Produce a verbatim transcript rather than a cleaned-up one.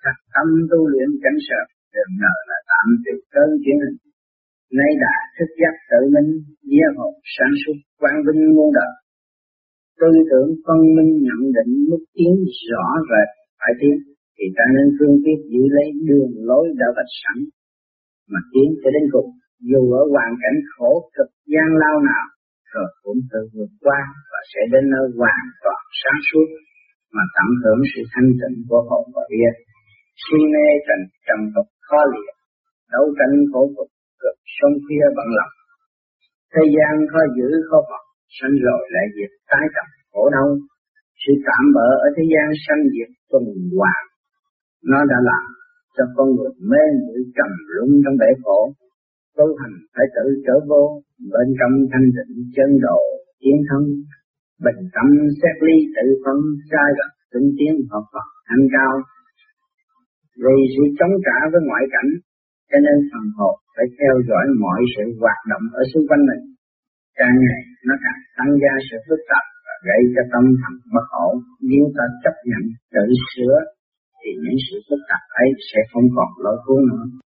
thật tâm tu luyện cảnh sợ, đường nợ là tạm từ cơn chuyển hình. Nay đã thức giác tự minh, vía hồn sáng suốt, quang vinh muôn đời. Tư tưởng phân minh nhận định mức tiến rõ rệt phải tiến, thì ta nên phương tiết giữ lấy đường lối đã vạch sẵn mà tiến cho đến cùng. Dù ở hoàn cảnh khổ cực gian lao nào, rồi cũng tự vượt qua và sẽ đến nơi hoàn toàn sáng suốt mà tận hưởng sự thanh tịnh của hồn và vía. Si mê trần trần tục khó lìa, đấu tranh khổ cực cực sông khuya bận lòng. Thế gian khó giữ khó phật, sanh rồi lại diệt tái tập khổ đau. Sự tạm bỡ ở thế gian sanh diệt tuần hoàn, nó đã làm cho con người mê muội trầm luân trong bể khổ. Tu hành phải tự trở vô, bên trong thanh tịnh chân độ tiến thân, bình tâm xét ly tự phân sai rạch tinh tiến học Phật thanh cao. Vì sự chống trả với ngoại cảnh, cho nên phần hồn phải theo dõi mọi sự hoạt động ở xung quanh mình. Càng ngày nó càng tăng gia sự phức tạp và gây cho tâm thần bất ổn. Nếu ta chấp nhận tự sửa thì những sự phức tạp ấy sẽ không còn lôi cuốn nữa.